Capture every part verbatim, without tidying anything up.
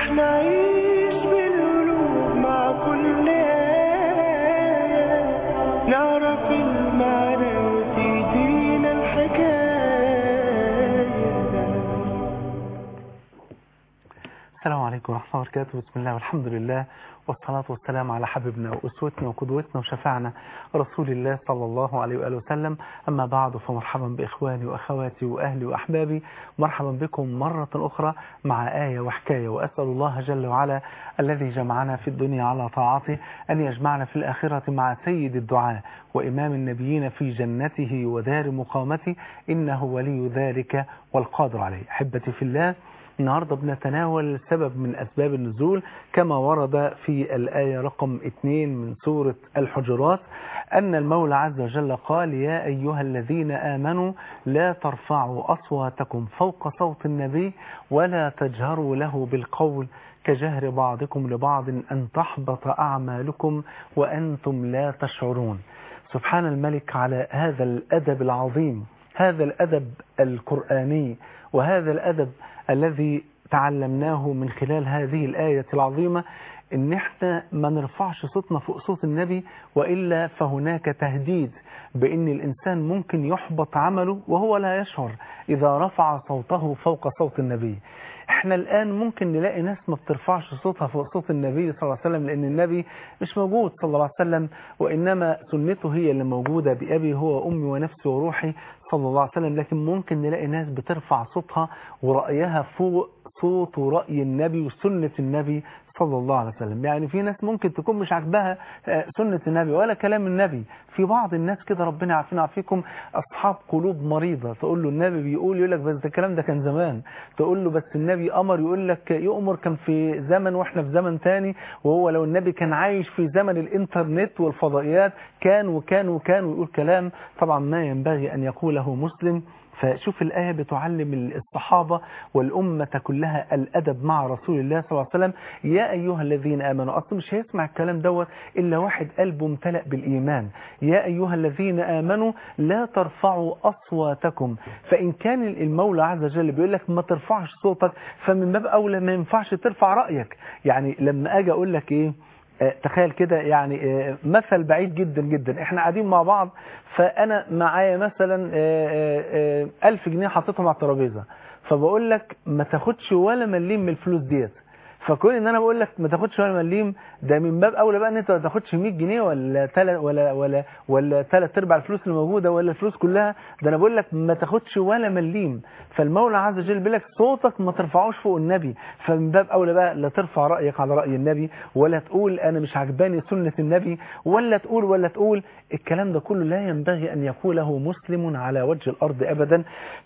نعيش بالقلوب مع كل آية، نعرف المعنى وتهدينا الحكاية. السلام عليكم ورحمة الله وبركاته. بسم الله والحمد لله والصلاة والسلام على حبيبنا وأسوتنا وقدوتنا وشفاعنا رسول الله صلى الله عليه وآله وسلم. أما بعد، فمرحبا بإخواني وأخواتي وأهلي وأحبابي، مرحبا بكم مرة أخرى مع آية وحكاية، وأسأل الله جل وعلا الذي جمعنا في الدنيا على طاعته أن يجمعنا في الآخرة مع سيد الدعاء وإمام النبيين في جنته ودار مقامته، إنه ولي ذلك والقادر عليه. أحبتي في الله، النهاردة بنتناول سبب من أسباب النزول كما ورد في الآية رقم اثنين من سورة الحجرات، أن المولى عز وجل قال: يا أيها الذين آمنوا لا ترفعوا أصواتكم فوق صوت النبي ولا تجهروا له بالقول كجهر بعضكم لبعض أن تحبط أعمالكم وأنتم لا تشعرون. سبحان الملك على هذا الأدب العظيم، هذا الأدب القرآني، وهذا الأدب الذي تعلمناه من خلال هذه الآية العظيمة، إن احنا ما نرفعش صوتنا فوق صوت النبي، وإلا فهناك تهديد بأن الإنسان ممكن يحبط عمله وهو لا يشعر إذا رفع صوته فوق صوت النبي. احنا الآن ممكن نلاقي ناس ما بترفعش صوتها فوق صوت النبي صلى الله عليه وسلم، لأن النبي مش موجود صلى الله عليه وسلم، وإنما سنته هي اللي موجودة بأبي هو وأمي ونفسي وروحي صلى الله عليه وسلم. لكن ممكن نلاقي ناس بترفع صوتها ورأيها فوق صوت ورأي النبي وسنة النبي صلى الله عليه وسلم. يعني في ناس ممكن تكون مش عاجباها سنة النبي ولا كلام النبي. في بعض الناس كده، ربنا يعافينا ويعافيكم، أصحاب قلوب مريضة، تقول له النبي بيقول، يقول لك بس الكلام ده كان زمان. تقول له بس النبي أمر، يقول لك يؤمر كان في زمن وإحنا في زمن تاني، وهو لو النبي كان عايش في زمن الإنترنت والفضائيات كان وكان وكان، ويقول كلام طبعا ما ينبغي أن يقوله مسلم. فشوف الآية بتعلم الصحابة والأمة كلها الأدب مع رسول الله صلى الله عليه وسلم. يا أيها الذين آمنوا، أصلا مش هيسمع الكلام دوت إلا واحد قلبه امتلأ بالإيمان. يا أيها الذين آمنوا لا ترفعوا أصواتكم. فإن كان المولى عز وجل بيقول لك ما ترفعش صوتك، فمن باب أولى ما ينفعش ترفع رأيك. يعني لما أجي أقول لك إيه، تخيل كده، يعني مثل بعيد جدا جدا، احنا قاعدين مع بعض، فانا معايا مثلا ألف جنيه حطيتهم على الترابيزه، فبقول لك ما تاخدش ولا مليم من الفلوس ديت. فكون ان انا بقول لك ما تاخدش ولا مليم، ده من باب اولى بقى ان انت ما تاخدش مية جنيه ولا تل ولا ولا ولا ثلاث ارباع الفلوس اللي موجوده ولا الفلوس كلها، ده انا بقول لك ما تاخدش ولا مليم. فالمولى عز وجل بيقول لك صوتك ما ترفعوش فوق النبي، فمن باب اولى بقى لا ترفع رايك على راي النبي، ولا تقول انا مش عجباني سنه النبي، ولا تقول ولا تقول الكلام ده كله لا ينبغي ان يقوله مسلم على وجه الارض ابدا.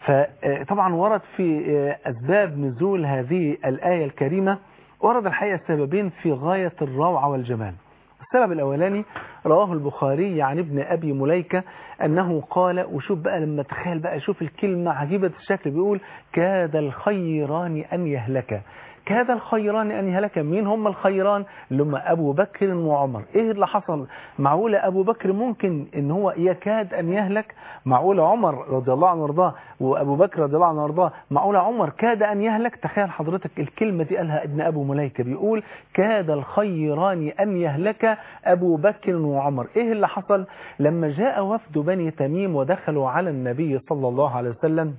فطبعا ورد في اسباب نزول هذه الايه الكريمه، ورد الحقيقة السببين في غاية الروعة والجمال. السبب الأولاني رواه البخاري عن ابن أبي مليكة أنه قال، وشوف بقى لما تخيل بقى، شوف الكلمة عجيبة الشكل، بيقول كاد الخيران أن يهلك. كاد الخيران أن يهلك. مين هم الخيران؟ اللي هم أبو بكر وعمر. إيه اللي حصل؟ معقولة أبو بكر ممكن إن هو يكاد أن يهلك؟ معقولة عمر رضي الله عنه وارضاه وأبو بكر رضي الله عنه وارضاه، معقولة عمر كاد أن يهلك؟ تخيل حضرتك الكلمة دي قالها ابن أبو مليكة، بيقول كاد الخيران أن يهلك أبو بكر وعمر. إيه اللي حصل؟ لما جاء وفد بني تميم ودخلوا على النبي صلى الله عليه وسلم،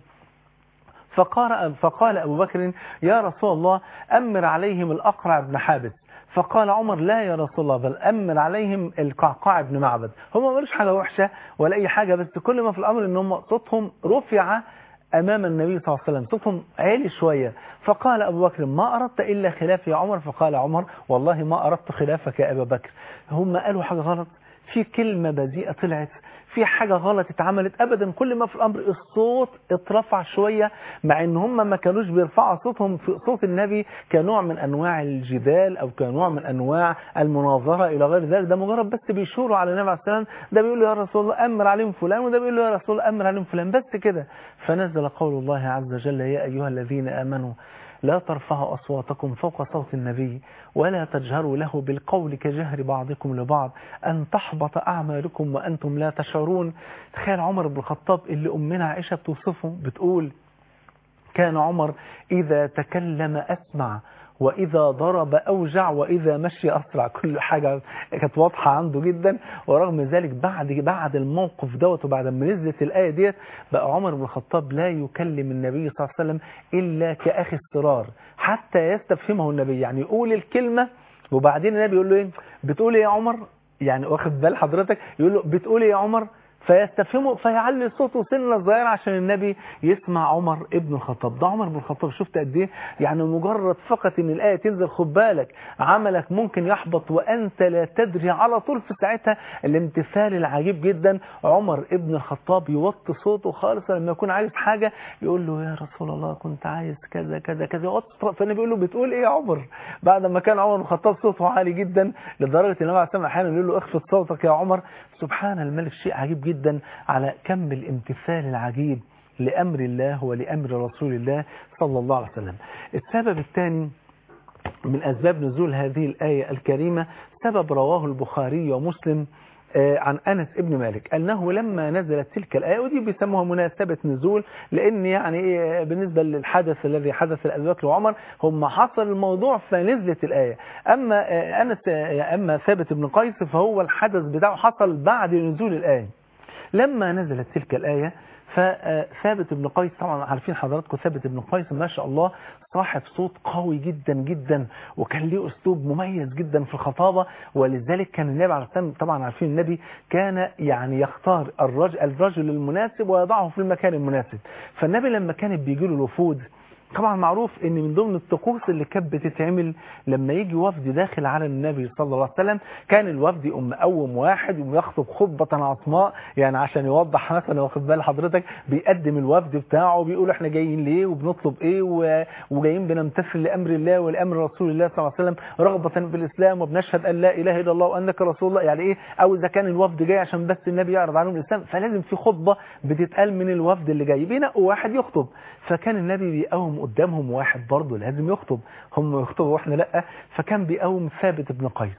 فقال, فقال أبو بكر يا رسول الله أمر عليهم الأقرع بن حابس. فقال عمر لا يا رسول الله، بل أمر عليهم القعقاع بن معبد. هم ما قالوش حاجة وحشة ولا أي حاجة، بس كل ما في الأمر إن هم صوتهم رفع أمام النبي صلى الله عليه وسلم، صوتهم عالي شوية. فقال أبو بكر ما أردت إلا خلاف يا عمر؟ فقال عمر والله ما أردت خلافك يا أبا بكر. هم قالوا حاجة غلط؟ في كلمة بذيئة طلعت؟ في حاجة غلط اتعملت؟ أبدا. كل ما في الأمر الصوت اترفع شوية، مع ان هم ما كانوش بيرفعوا صوتهم في صوت النبي كنوع من أنواع الجدال أو كنوع من أنواع المناظرة إلى غير ذلك. ده مجرد بس بيشوروا على النبي عليه السلام، ده بيقول له يا رسول الله أمر عليهم فلان، وده بيقول له يا رسول الله أمر عليهم فلان، بس كده. فنزل قول الله عز وجل يا أيها الذين آمنوا لا ترفعوا أصواتكم فوق صوت النبي ولا تجهروا له بالقول كجهر بعضكم لبعض أن تحبط أعمالكم وأنتم لا تشعرون. تخيل عمر بن الخطاب اللي أمنا عائشة بتوصفه، بتقول كان عمر إذا تكلم أسمع وإذا ضرب أوجع وإذا مشي أسرع. كل حاجة كانت واضحة عنده جدا. ورغم ذلك بعد بعد الموقف دوت وبعد ما نزلت الآية ديت بقى عمر بن الخطاب لا يكلم النبي صلى الله عليه وسلم إلا كأخي الصرار حتى يستفهمه النبي. يعني يقول الكلمة وبعدين النبي يقول له إيه بتقول إيه يا عمر؟ يعني واخد بال حضرتك؟ يقول له بتقول إيه يا عمر؟ فيستفهمه فيعلي صوته سنة صغيرة عشان النبي يسمع عمر ابن الخطاب. ده عمر بن الخطاب شفت قد ايه؟ يعني مجرد فقط ان الآية تنزل خد بالك عملك ممكن يحبط وانت لا تدري على طول. في ساعتها الامتثال العجيب جدا عمر ابن الخطاب يوطي صوته خالص لما يكون عايز حاجة يقول له يا رسول الله كنت عايز كذا كذا كذا يوطي صوته. فالنبي يقول له بتقول ايه يا عمر؟ بعد ما كان عمر بن الخطاب صوته عالي جدا لدرجة ان النبي عليه الصلاة والسلام احيانا يقول له اخفض صوتك يا عمر. سبحان الملك شيء عجيب جدا على كم الامتثال العجيب لأمر الله ولأمر رسول الله صلى الله عليه وسلم. السبب الثاني من أسباب نزول هذه الآية الكريمة سبب رواه البخاري ومسلم عن أنس ابن مالك أنه لما نزلت تلك الآية ودي بيسموها مناسبة نزول لأن يعني بالنسبة للحدث الذي حدث لأبي بكر وعمر هم حصل الموضوع فنزلت الآية. أما أنس أما ثابت بن قيس فهو الحدث بتاعه حصل بعد نزول الآية. لما نزلت تلك الآية فثابت بن قيس طبعا عارفين حضراتكم ثابت بن قيس ما شاء الله صاحب صوت قوي جدا جدا وكان له اسلوب مميز جدا في الخطابة. ولذلك كان النبي عليه الصلاة والسلام طبعا عارفين النبي كان يعني يختار الرجل, الرجل المناسب ويضعه في المكان المناسب. فالنبي لما كان بيجي له الوفود طبعا معروف ان من ضمن الطقوس اللي كانت بتتعمل لما يجي وفد داخل على النبي صلى الله عليه وسلم كان الوفد يقوم مقوم واحد ويخطب خطبة عصماء يعني عشان يوضح مثلا واخد بال حضرتك بيقدم الوفد بتاعه وبيقول احنا جايين ليه وبنطلب ايه وجايين بنمتثل لامر الله ولامر رسول الله صلى الله عليه وسلم رغبة في الاسلام وبنشهد ان لا اله الا الله وانك رسول الله. يعني ايه او اذا كان الوفد جاي عشان بس النبي يعرض عليهم الاسلام فلازم في خطبة بتتقال من الوفد اللي جاي بينقوا واحد يخطب. فكان النبي بيقوم قدامهم واحد برضه لازم يخطب هم يخطبوا واحنا لا. فكان بيقوم ثابت بن قيس.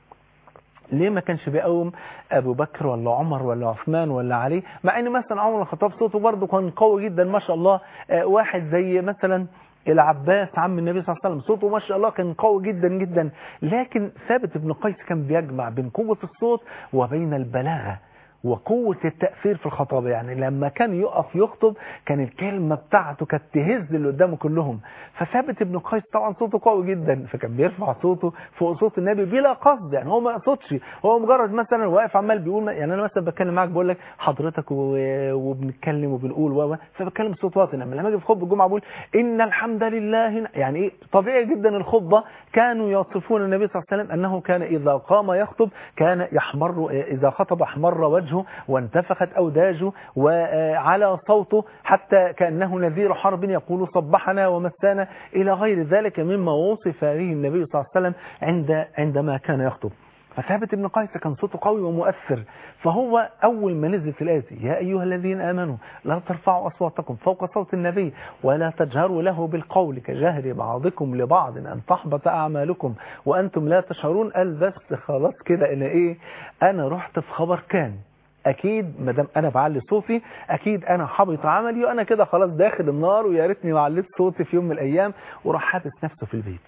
ليه ما كانش بيقوم ابو بكر ولا عمر ولا عثمان ولا علي مع ان مثلا عمر الخطاب صوته برضه كان قوي جدا ما شاء الله. واحد زي مثلا العباس عم النبي صلى الله عليه وسلم صوته ما شاء الله كان قوي جدا جدا. لكن ثابت بن قيس كان بيجمع بين قوة الصوت وبين البلاغة وقوة التأثير في الخطابة. يعني لما كان يقف يخطب كان الكلمة بتاعته كانت تهز اللي قدامه كلهم. فثابت بن قيس طبعا صوته قوي جدا فكان بيرفع صوته فوق صوت النبي بلا قصد. يعني هو ما يقصدش هو مجرد مثلا واقف عمال بيقول يعني انا مثلا بتكلم معاك بقول لك حضرتك وبنتكلم وبنقول و فبتكلم صوت واطي. لما لما اجي في خطبه الجمعه بقول ان الحمد لله يعني ايه طبيعي جدا. الخطبه كانوا يوصفون النبي صلى الله عليه وسلم انه كان اذا قام يخطب كان يحمر اذا خطب احمر وجهه وانتفخت أوداجه وعلى صوته حتى كأنه نذير حرب يقول صبحنا ومسانا إلى غير ذلك مما وصف به النبي صلى الله عليه وسلم عند عندما كان يخطب. فثابت بن قيس كان صوته قوي ومؤثر. فهو أول ما نزلت الآية يا أيها الذين آمنوا لا ترفعوا أصواتكم فوق صوت النبي ولا تجهروا له بالقول كجهر بعضكم لبعض أن تحبط أعمالكم وأنتم لا تشعرون. قال بس خلاص كده أنا إيه أنا رحت في خبر كان اكيد ما دام انا بعلي صوتي اكيد انا حبط عملي وانا كده خلاص داخل النار ويا ريتني ما عليت صوتي في يوم من الايام. وراح حابس نفسه في البيت.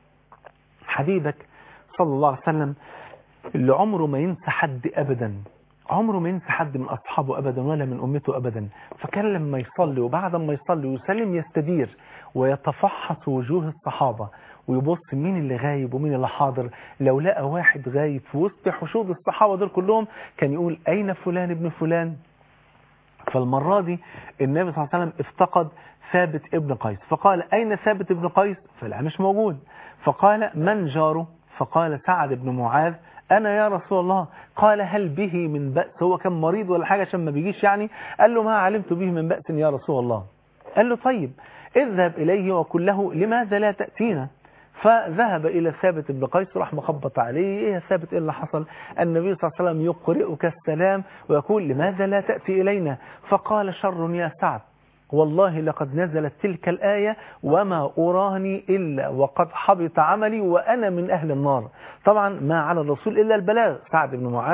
حبيبك صلى الله عليه وسلم اللي عمره ما ينسى حد ابدا عمره ما ينسى حد من اصحابه ابدا ولا من امته ابدا. فكان لما يصلي وبعد ما يصلي ويسلم يستدير ويتفحص وجوه الصحابه ويبص مين اللي غايب ومين اللي حاضر. لو لقى واحد غايب في وسط حشود الصحابة دول كلهم كان يقول أين فلان ابن فلان. فالمرة دي النبي صلى الله عليه وسلم افتقد ثابت ابن قيس فقال أين ثابت ابن قيس؟ فلا مش موجود. فقال من جاره؟ فقال سعد بن معاذ. أنا يا رسول الله. قال هل به من بأس؟ هو كان مريض ولا حاجة عشان ما بيجيش يعني؟ قال له ما علمت به من بأس يا رسول الله. قال له طيب اذهب إليه وقل له لماذا لا تأتينا. فذهب إلى ثابت بن قيس راح مخبط عليه ايه يا ثابت ايه اللي حصل؟ النبي صلى الله عليه وسلم يقرئك السلام ويقول لماذا لا تأتي إلينا؟ فقال شر يا سعد والله لقد نزلت تلك الآية وما أراني إلا وقد حبط عملي وأنا من أهل النار. طبعا ما على الرسول إلا البلاغ. سعد بن معاذ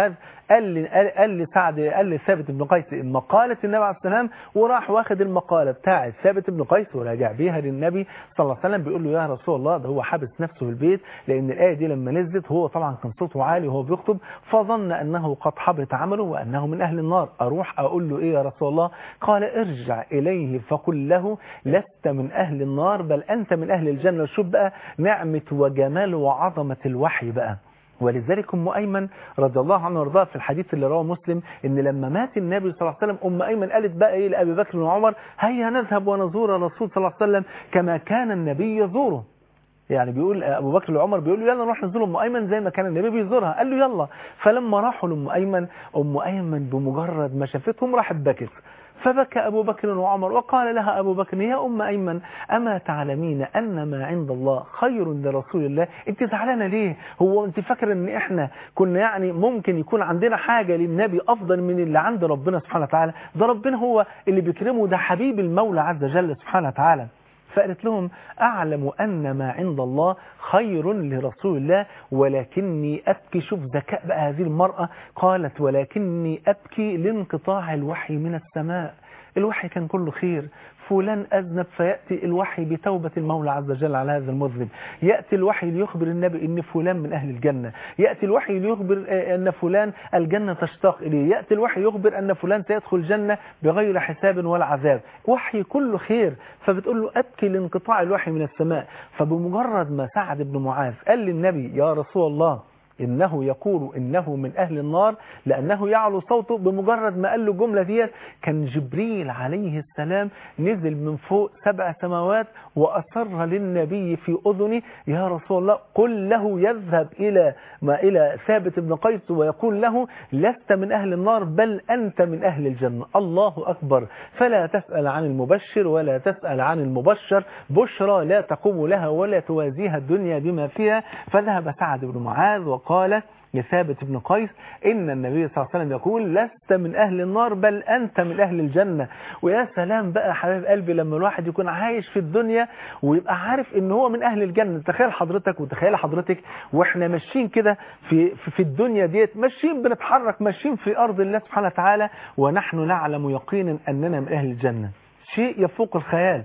قال لي قال لي سعد قال لي ثابت بن قيس مقالة النبي عليه السلام، وراح واخد المقالة بتاعت ثابت بن قيس وراجع بيها للنبي صلى الله عليه وسلم، بيقول له يا رسول الله ده هو حابس نفسه في البيت، لأن الآية دي لما نزلت هو طبعا كان صوته عالي وهو بيخطب، فظن أنه قد حبط عمله وأنه من أهل النار. أروح أقول له إيه يا رسول الله؟ قال ارجع إليه فقل له لست من أهل النار بل أنت من أهل الجنة. شوف بقى نعمة وجمال وعظمة الوحي بقى. ولذلك أم أيمن رضي الله عنه وارضاها في الحديث اللي رواه مسلم إن لما مات النبي صلى الله عليه وسلم أم أيمن قالت بقى إيه لأبي بكر وعمر هيا نذهب ونزور الرسول صلى الله عليه وسلم كما كان النبي يزوره. يعني بيقول أبو بكر وعمر بيقول له يلا نروح نزور أم أيمن زي ما كان النبي بيزورها. قال له يلا. فلما راحوا لأم أيمن أم أيمن بمجرد ما شافتهم راحت بكت، فبكى أبو بكر وعمر وقال لها أبو بكر يا أم أيمن أما تعلمين أن ما عند الله خير لرسول الله؟ أنت زعلانة ليه؟ هو أنت فاكرة أن إحنا كنا يعني ممكن يكون عندنا حاجة للنبي أفضل من اللي عند ربنا سبحانه وتعالى؟ ده ربنا هو اللي بيكرمه، ده حبيب المولى عز وجل سبحانه وتعالى. فقالت لهم أعلم أن ما عند الله خير لرسول الله ولكني أبكي. شوف ذكاء بقى هذه المرأة، قالت ولكني أبكي لانقطاع الوحي من السماء. الوحي كان كله خير، فلان أذنب فيأتي الوحي بتوبة المولى عز وجل على هذا المذنب، يأتي الوحي ليخبر النبي أن فلان من أهل الجنة، يأتي الوحي ليخبر أن فلان الجنة تشتاق إليه، يأتي الوحي يخبر أن فلان سيدخل الجنة بغير حساب ولا عذاب. وحي كله خير. فبتقول له أبكي لانقطاع الوحي من السماء. فبمجرد ما سعد بن معاذ قال للنبي يا رسول الله إنه يقول إنه من أهل النار لأنه يعلو صوته، بمجرد ما قال له الجملة ديت كان جبريل عليه السلام نزل من فوق سبع سماوات وأسر للنبي في أذنه يا رسول الله قل له يذهب إلى ما إلى ثابت بن قيس ويقول له لست من أهل النار بل أنت من أهل الجنة. الله أكبر. فلا تسأل عن المبشر ولا تسأل عن المبشر، بشرى لا تقوم لها ولا توازيها الدنيا بما فيها. فذهب سعد بن معاذ وقال لثابت بن قيس إن النبي صلى الله عليه وسلم يقول لست من أهل النار بل أنت من أهل الجنة. ويا سلام بقى حبيب قلبي لما الواحد يكون عايش في الدنيا ويبقى عارف إن هو من أهل الجنة. تخيل حضرتك وتخيل حضرتك وإحنا ماشيين كده في, في, في الدنيا ديت، ماشيين بنتحرك، ماشيين في أرض الله سبحانه وتعالى ونحن نعلم يقينا أننا من أهل الجنة. شيء يفوق الخيال.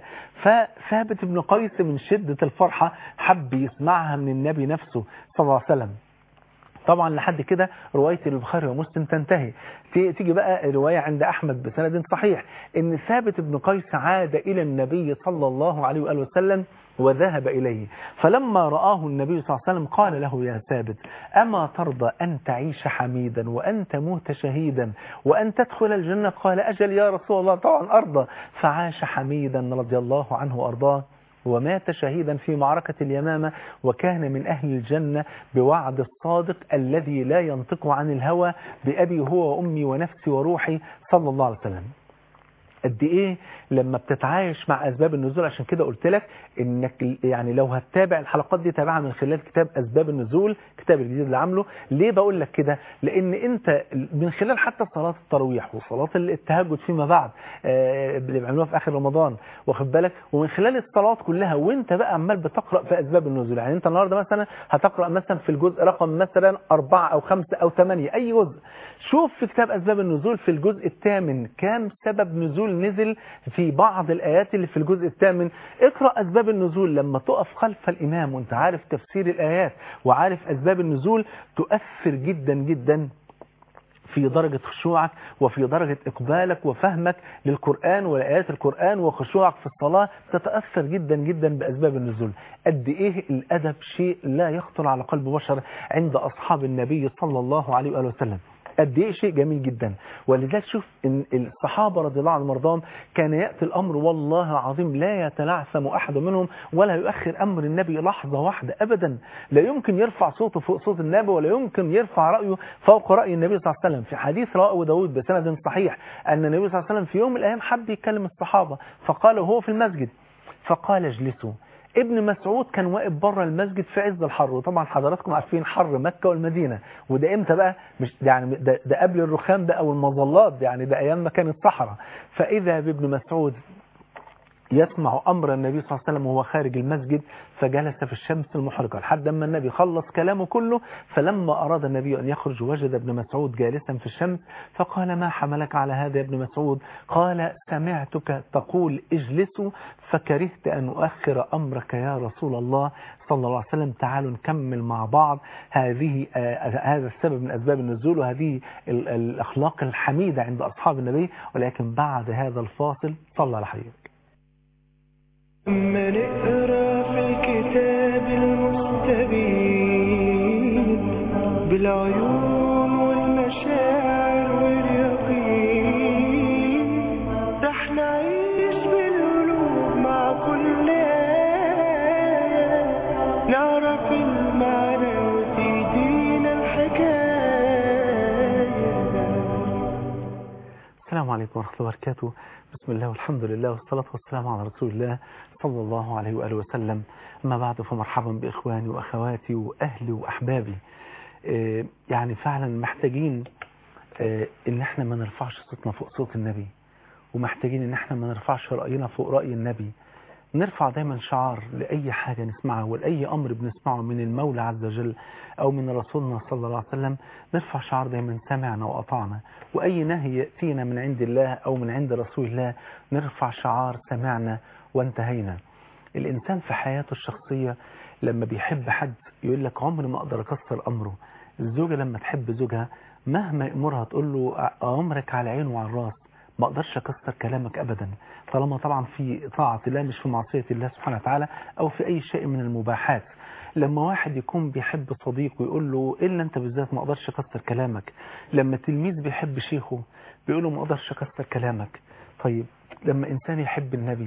فثابت بن قيس من شدة الفرحة حب يسمعها من النبي نفسه صلى الله عليه وسلم. طبعا لحد كده رواية البخاري ومسلم تنتهي. تيجي بقى رواية عند أحمد بسند صحيح إن ثابت بن قيس عاد إلى النبي صلى الله عليه وآله وسلم وذهب إليه، فلما رآه النبي صلى الله عليه وسلم قال له يا ثابت أما ترضى أن تعيش حميدا وأن تموت شهيدا وأن تدخل الجنة؟ قال أجل يا رسول الله طبعا أرضى. فعاش حميدا رضي الله عنه وأرضاه ومات شهيدا في معركة اليمامة وكان من أهل الجنة بوعد الصادق الذي لا ينطق عن الهوى بأبي هو وأمي ونفسي وروحي صلى الله عليه وسلم. قد ايه لما بتتعايش مع اسباب النزول. عشان كده قلت لك انك يعني لو هتتابع الحلقات دي تابعها من خلال كتاب اسباب النزول، كتاب الجديد اللي عامله. ليه بقول لك كده؟ لان انت من خلال حتى صلاه التراويح وصلاه التهجد فيما بعد اللي بيعملوها في اخر رمضان واخد بالك، ومن خلال الصلاه كلها وانت بقى عمال بتقرا في اسباب النزول. يعني انت النهارده مثلا هتقرا مثلا في الجزء رقم مثلا أربعة او خمسة او ثمانية اي جزء، شوف في كتاب اسباب النزول في الجزء الثامن كام سبب نزول نزل في بعض الآيات اللي في الجزء الثامن. اقرأ أسباب النزول لما تقف خلف الإمام وانت عارف تفسير الآيات وعارف أسباب النزول، تؤثر جدا جدا في درجة خشوعك وفي درجة إقبالك وفهمك للقرآن ولآيات القرآن وخشوعك في الصلاة. تتأثر جدا جدا بأسباب النزول. قد إيه الأدب شيء لا يخطر على قلب بشر عند أصحاب النبي صلى الله عليه وآله وسلم. قد ايه شيء جميل جدا. ولذلك شوف ان الصحابه رضي الله عنهم وارضاهم كان ياتي الامر والله العظيم لا يتلعثم احد منهم ولا يؤخر امر النبي لحظه واحده ابدا. لا يمكن يرفع صوته فوق صوت النبي ولا يمكن يرفع رايه فوق راي النبي صلى الله عليه وسلم. في حديث رواه ابو داود بسند صحيح ان النبي صلى الله عليه وسلم في يوم من الايام حب يكلم الصحابه فقال وهو في المسجد فقال اجلسوا. ابن مسعود كان واقف بره المسجد في عز الحر، وطبعا حضراتكم عارفين حر مكة والمدينة، وده امتى بقى؟ مش يعني ده, ده قبل الرخام ده او المظلات، يعني ده ايام ما كانت صحراء. فاذا بابن مسعود يسمع أمر النبي صلى الله عليه وسلم وهو خارج المسجد، فجلس في الشمس المحرقة لحد ما النبي خلص كلامه كله. فلما أراد النبي أن يخرج وجد ابن مسعود جالسا في الشمس، فقال: ما حملك على هذا يا ابن مسعود؟ قال: سمعتك تقول اجلسوا فكرهت أن أؤخر أمرك يا رسول الله صلى الله عليه وسلم. تعالوا نكمل مع بعض هذه آه هذا السبب من أسباب النزول، وهذه ال- الأخلاق الحميدة عند أصحاب النبي، ولكن بعد هذا الفاصل صلى على حبيبك. أما نقرأ في الكتاب المستبين بالعيون والمشاعر واليقين، رح نعيش بالقلوب مع كل آية، نعرف المعنى وتهدينا الحكاية. السلام عليكم ورحمة الله وبركاته. بسم الله والحمد لله والصلاة والسلام على رسول الله صلى الله عليه وآله وسلم. أما بعد، فمرحبا بإخواني وأخواتي وأهلي وأحبابي. آه يعني فعلا محتاجين آه إن احنا ما نرفعش صوتنا فوق صوت النبي، ومحتاجين إن احنا ما نرفعش رأينا فوق رأي النبي. نرفع دايما شعار لأي حاجة نسمعها ولأي أمر بنسمعه من المولى عز وجل أو من رسولنا صلى الله عليه وسلم. نرفع شعار دايما سمعنا وأطعنا، وأي نهي يأتينا من عند الله أو من عند رسول الله نرفع شعار سمعنا وانتهينا. الإنسان في حياته الشخصية لما بيحب حد يقول لك عمري ما أقدر أكسر أمره. الزوجة لما تحب زوجها مهما يأمرها تقول له أمرك على عين وعلى الراس، ما أقدرش أكسر كلامك أبدا، طالما طبعا في طاعة الله مش في معصية الله سبحانه وتعالى أو في أي شيء من المباحات. لما واحد يكون بيحب صديقه يقول له إلا أنت بالذات ما أقدرش أكسر كلامك. لما تلميذ بيحب شيخه بيقول له ما أقدرش أكسر كلامك. طيب لما إنسان يحب النبي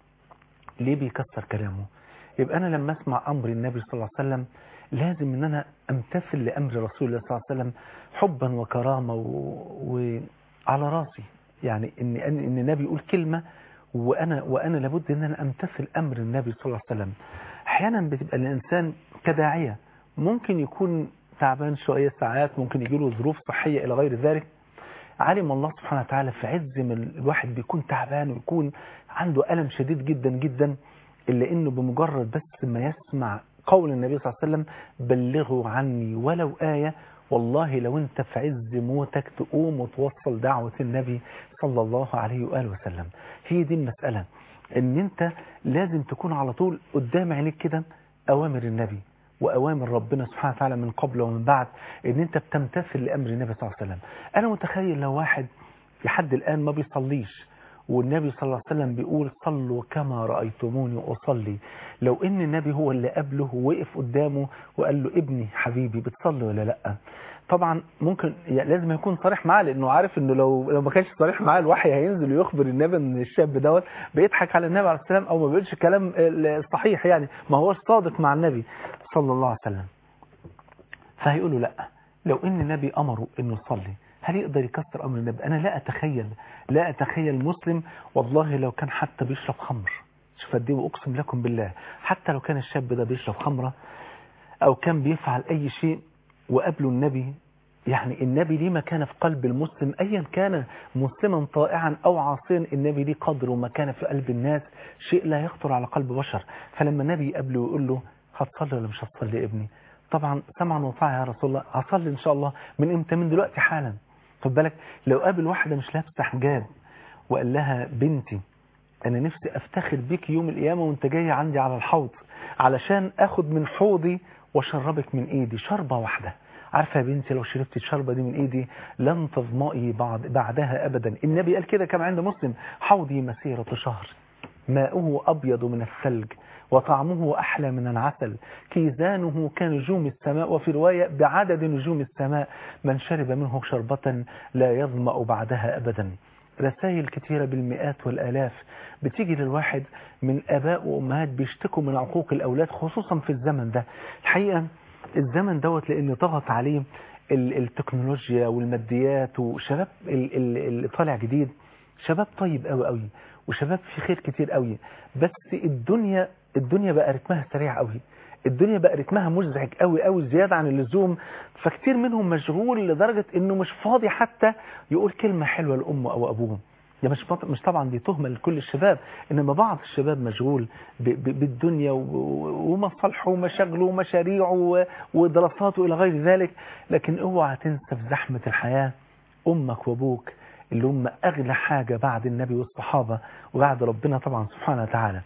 ليه بيكسر كلامه؟ يبقى أنا لما أسمع أمر النبي صلى الله عليه وسلم لازم أن أنا أمتثل لأمر رسول الله صلى الله عليه وسلم حبا وكرامة وعلى و... راسي. يعني ان ان النبي يقول كلمه وانا وانا لابد ان انا امتثل امر النبي صلى الله عليه وسلم. احيانا بتبقى الانسان كداعيه ممكن يكون تعبان شويه ساعات، ممكن يجي له ظروف صحيه الى غير ذلك. علم الله سبحانه وتعالى في عز ما الواحد بيكون تعبان ويكون عنده الم شديد جدا جدا، الا انه بمجرد بس ما يسمع قول النبي صلى الله عليه وسلم بلغوا عني ولو آية، والله لو انت في عز موتك تقوم وتوصل دعوة النبي صلى الله عليه وآله وسلم. هي دي المسألة، ان انت لازم تكون على طول قدام عينيك كده اوامر النبي واوامر ربنا سبحانه وتعالى من قبل ومن بعد، ان انت بتمتثل لامر النبي صلى الله عليه وسلم. انا متخيل لو واحد لحد الان ما بيصليش والنبي صلى الله عليه وسلم بيقول صلوا كما رأيتموني أصلي، لو ان النبي هو اللي قبله ووقف قدامه وقال له ابني حبيبي بتصلي ولا لا؟ طبعا ممكن يعني لازم يكون صريح معاه، لانه عارف انه لو لو ما كانش صريح معاه الوحي هينزل ويخبر النبي ان الشاب دوت بيضحك على النبي عليه السلام او ما بيقولش الكلام الصحيح، يعني ما هوش صادق مع النبي صلى الله عليه وسلم. فهيقول له لا، لو ان النبي امره انه يصلي هل يقدر يكسر امر النبي؟ انا لا اتخيل لا اتخيل مسلم والله لو كان حتى بيشرب خمر، شوف قد ايه، واقسم لكم بالله حتى لو كان الشاب ده بيشرب خمره او كان بيفعل اي شيء وقبله النبي، يعني النبي ليه مكانه في قلب المسلم ايا كان مسلما طائعا او عاصيا، النبي ليه قدر ومكانه في قلب الناس شيء لا يخطر على قلب بشر. فلما النبي يقابله ويقول له هتصلي ولا مش هتصلي يا ابني؟ طبعا سمعا وطاعة يا رسول الله، هصلي ان شاء الله. من امتى؟ من دلوقتي حالا. خد بالك لو قابل واحده مش لابسه حجاب وقال لها بنتي انا نفسي افتخر بيك يوم القيامه وانت جايه عندي على الحوض علشان اخد من حوضي واشربك من ايدي شربه واحده، عارفه يا بنتي لو شربت الشربه دي من ايدي لن تظمئي بعد بعدها ابدا. النبي قال كده كما عند مسلم حوضي مسيره شهر ماؤه ابيض من الثلج وطعمه أحلى من العسل كيزانه كنجوم السماء، وفي رواية بعدد نجوم السماء، من شرب منه شربة لا يظمأ بعدها أبدا. رسائل كثيرة بالمئات والآلاف بتيجي للواحد من آباء وأمهات بيشتكوا من عقوق الأولاد خصوصا في الزمن ده. الحقيقة الزمن دوت لأن ضغط عليه التكنولوجيا والماديات، وشباب اللي طالع جديد شباب طيب قوي قوي وشباب في خير كتير قوي، بس الدنيا الدنيا بقى رتمها سريع قوي، الدنيا بقى رتمها مزعج قوي قوي زيادة عن اللزوم، فكتير منهم مشغول لدرجة انه مش فاضي حتى يقول كلمة حلوة لأمه او ابوه. يا مش مش طبعا دي تهمة لكل الشباب، إنما بعض الشباب مشغول ب ب بالدنيا ومصالحه ومشاغله ومشاريعه ودراساته إلى غير ذلك. لكن اوعى تنسى في زحمة الحياة أمك وأبوك اللي هم أغلى حاجة بعد النبي والصحابة وبعد ربنا طبعا سبحانه وتعالى.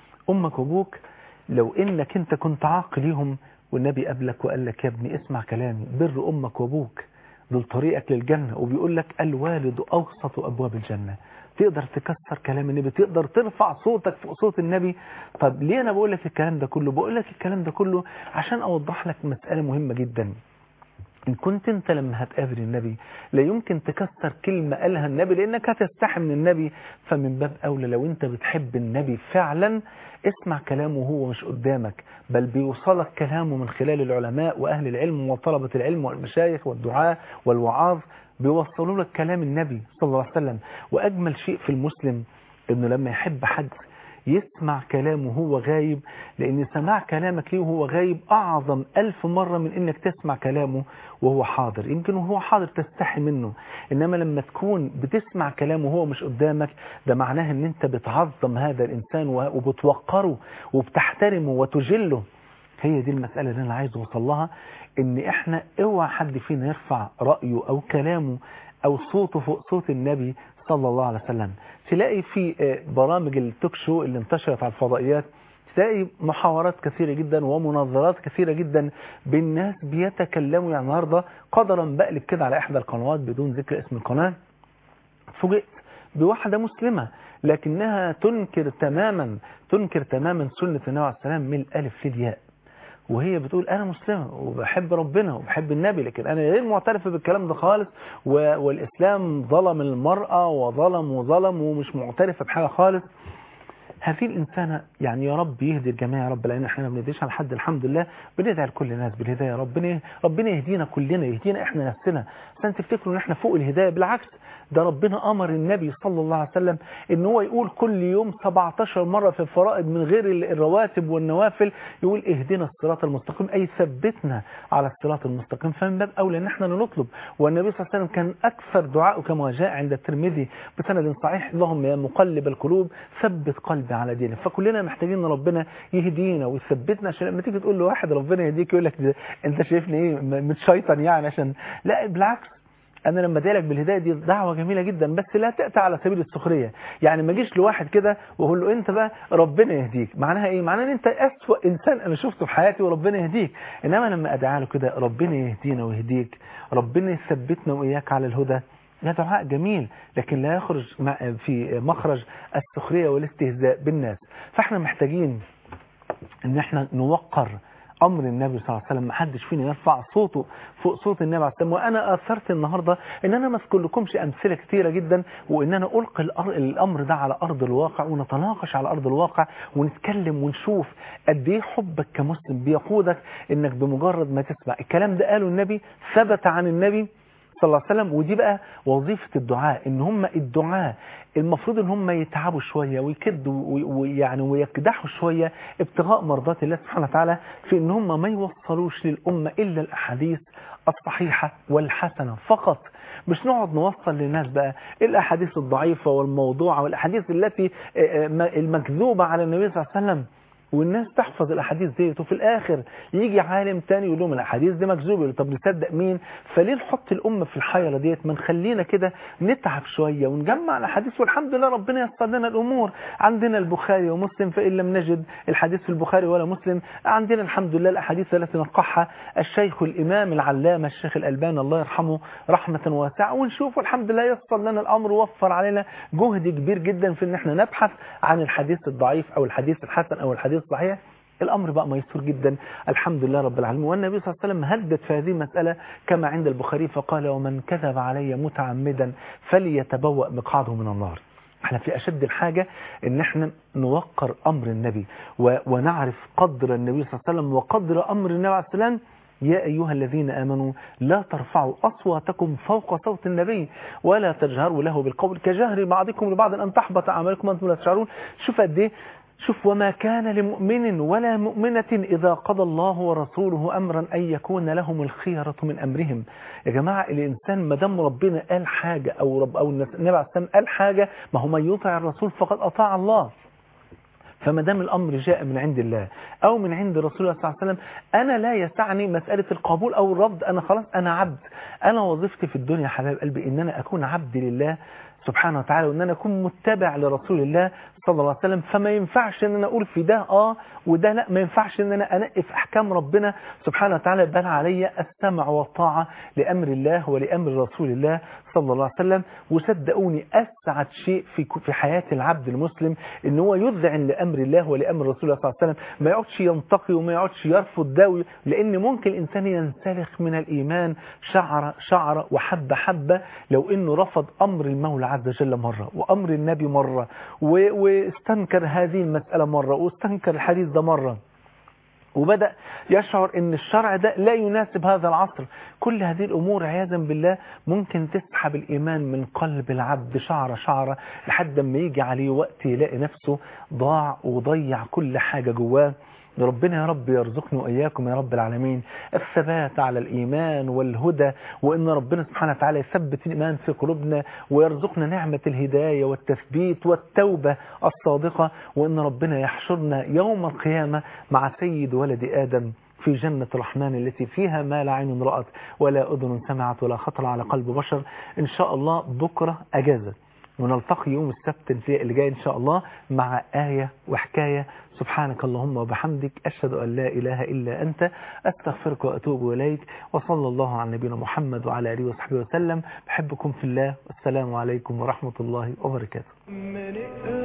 أمك وأبوك لو إنك أنت كنت عاق ليهم والنبي قبلك وقال لك يا ابني اسمع كلامي، بر أمك وأبوك دول طريقك للجنة، وبيقول لك الوالد أوسط أبواب الجنة. تقدر تكسر كلام النبي، تقدر ترفع صوتك فوق صوت النبي. طب ليه أنا بقول لك الكلام ده كله؟ بقول لك الكلام ده كله عشان أوضح لك مسألة مهمة جدا. إن كنت أنت لما هتقابل النبي لا يمكن تكسر كلمة قالها النبي لأنك هتستحي من النبي، فمن باب أولى لو أنت بتحب النبي فعلا اسمع كلامه هو مش قدامك، بل بيوصلك كلامه من خلال العلماء وأهل العلم وطلبة العلم والمشايخ والدعاء والوعاظ، بيوصلوا لك كلام النبي صلى الله عليه وسلم. وأجمل شيء في المسلم إنه لما يحب حد يسمع كلامه هو غايب، لأن سماع كلامك ليه وهو غايب أعظم ألف مرة من إنك تسمع كلامه وهو حاضر. يمكن وهو حاضر تستحي منه، إنما لما تكون بتسمع كلامه وهو مش قدامك ده معناه إن أنت بتعظم هذا الإنسان وبتوقره وبتحترمه وتجله. هي دي المسألة اللي أنا عايز أوصل لها، إن إحنا اوعى حد فينا يرفع رأيه أو كلامه أو صوته فوق صوت النبي صلى الله عليه وسلم. تلاقي في برامج التوك شو اللي انتشرت على الفضائيات تلاقي محاورات كثيرة جدا ومناظرات كثيرة جدا بالناس بيتكلموا. يعني النهارده قدرا بقلب كده على إحدى القنوات بدون ذكر اسم القناة، فوجئت بواحدة مسلمة لكنها تنكر تماما تنكر تماما سنة النبي عليه السلام من الألف للياء، وهي بتقول أنا مسلمة وبحب ربنا وبحب النبي لكن أنا غير معترفة بالكلام ده خالص، والإسلام ظلم المرأة وظلم وظلم ومش معترفة بحاجة خالص. هذه الإنسانة يعني يا رب يهدي الجميع يا رب، لأن احنا ما بنديش على حد الحمد لله، بندعي لكل الناس بالهداية. ربنا ربنا يهدينا كلنا، يهدينا احنا نفسنا. عشان تفتكروا ان احنا فوق الهداية، بالعكس ده ربنا أمر النبي صلى الله عليه وسلم ان هو يقول كل يوم سبعتاشر مرة في الفرائض من غير الرواتب والنوافل، يقول اهدنا الصراط المستقيم، أي ثبتنا على الصراط المستقيم. فمن باب أولى ان احنا نطلب. والنبي صلى الله عليه وسلم كان أكثر دعاء كما جاء عند الترمذي بسند صحيح اللهم يا مقلب القلوب ثبت قلبي على دينك. فكلنا محتاجين ان ربنا يهدينا ويثبتنا، عشان لما تيجي تقول لواحد ربنا يهديك يقول لك انت شايفني ايه متشيطن يعني، عشان لا بالعكس انا لما ادعي لك بالهدايه دي دعوه جميله جدا، بس لا تاتي على سبيل السخريه. يعني ما اجيش لواحد كده واقول له انت بقى ربنا يهديك، معناها ايه؟ معناها ان انت اسوأ انسان انا شفته في حياتي وربنا يهديك. انما لما ادعي له كده ربنا يهدينا ويهديك، ربنا يثبتنا واياك على الهدى، ده دعاء جميل لكن لا يخرج في مخرج السخرية والاستهزاء بالناس. فاحنا محتاجين ان احنا نوقر امر النبي صلى الله عليه وسلم، محدش فينا يرفع صوته فوق صوت النبي عليه السلام. وانا اثرت النهارده ان انا ما اذكر لكمش امثله كثيره جدا، وان انا القي الامر ده على ارض الواقع ونتناقش على ارض الواقع ونتكلم ونشوف قد ايه حبك كمسلم بيقودك انك بمجرد ما تسمع الكلام ده قاله النبي ثبت عن النبي صلى الله عليه وسلم. ودي بقى وظيفة الدعاء، ان هم الدعاء المفروض ان هم يتعبوا شوية ويكدوا ويعني ويكدحوا شوية ابتغاء مرضات الله سبحانه وتعالى، في ان هم ما يوصلوش للأمة إلا الأحاديث الصحيحة والحسنة فقط. مش نقعد نوصل للناس بقى الأحاديث الضعيفة والموضوعة والأحاديث التي المكذوبة على النبي صلى الله عليه وسلم، والناس تحفظ الاحاديث ديت، وفي الاخر يجي عالم تاني يقول لهم الاحاديث دي مكذوبه. طب نصدق مين؟ فليه نحط الامه في الحيره ديت؟ ما نخلينا كده نتعب شويه ونجمع الاحاديث، والحمد لله ربنا ييسر لنا الامور. عندنا البخاري ومسلم، فان لم نجد الحديث في البخاري ولا مسلم عندنا الحمد لله الاحاديث التي نقحها الشيخ الامام العلامه الشيخ الالباني الله يرحمه رحمه واسعه، ونشوف الحمد لله ييسر لنا الامر ووفر علينا جهد كبير جدا في ان احنا نبحث عن الحديث الضعيف او الحديث الحسن او الحديث صحيح. الأمر بقى ميسور جدا الحمد لله رب العالمين. والنبي صلى الله عليه وسلم هدد في هذه المسألة كما عند البخاري فقال ومن كذب علي متعمدا فليتبوأ مقعده من النار. احنا في أشد الحاجة ان احنا نوقر أمر النبي ونعرف قدر النبي صلى الله عليه وسلم وقدر أمر النبي عليه السلام. يا أيها الذين آمنوا لا ترفعوا أصواتكم فوق صوت النبي ولا تجهروا له بالقول كجهر بعضكم لبعض أن تحبط أعمالكم وأنتم لا تشعرون. شوف قد ايه شوف وما كان لمؤمن ولا مؤمنة إذا قضى الله ورسوله أمرا أن يكون لهم الخيرة من أمرهم. يا جماعة الإنسان ما دام ربنا قال حاجة أو رب أو النبي عليه السلام قال حاجة، ما هو من يطع الرسول فقد أطاع الله. فما دام الأمر جاء من عند الله أو من عند رسول الله صلى الله عليه وسلم، أنا لا يسعني مسألة القبول أو الرفض. أنا خلاص أنا عبد. أنا وظيفتي في الدنيا يا حبايب قلبي إن أنا أكون عبد لله سبحانه وتعالى، وإن أنا أكون متبع لرسول الله صلى الله عليه وسلم. فما ينفعش إن أنا أقول في ده آه وده لا، ما ينفعش إن أنا أنقف أحكام ربنا سبحانه وتعالى، بل علي السمع والطاعة لأمر الله ولأمر رسول الله صلى الله عليه وسلم. وصدقوني أسعد شيء في في حياة العبد المسلم إن هو يذعن لأمر الله ولأمر رسول الله صلى الله عليه وسلم، ما يقعدش ينتقي وما يقعدش يرفض ده، لأن ممكن الإنسان ينسلخ من الإيمان شعرة شعرة وحبة حبة لو إنه رفض أمر المولى عز وجل مرة وأمر النبي مرة واستنكر هذه المسألة مرة واستنكر الحديث ده مرة، وبدأ يشعر ان الشرع ده لا يناسب هذا العصر. كل هذه الامور عياذا بالله ممكن تسحب الايمان من قلب العبد شعرة شعرة لحد ما يجي عليه وقت يلاقي نفسه ضاع وضيع كل حاجة جواه. ربنا يا رب يرزقني وإياكم يا رب العالمين الثبات على الإيمان والهدى، وإن ربنا سبحانه وتعالى يثبت الإيمان في قلوبنا ويرزقنا نعمة الهداية والتثبيت والتوبة الصادقة، وإن ربنا يحشرنا يوم القيامة مع سيد ولد آدم في جنة الرحمن التي فيها ما لا عين رأت ولا أذن سمعت ولا خطر على قلب بشر. إن شاء الله بكرة أجازة، ونلتقي يوم السبت اللي جاي إن شاء الله مع آية وحكاية. سبحانك اللهم وبحمدك أشهد أن لا إله إلا أنت أستغفرك وأتوب إليك، وصلى الله على نبينا محمد وعلى آله وصحبه وسلم. بحبكم في الله، والسلام عليكم ورحمة الله وبركاته.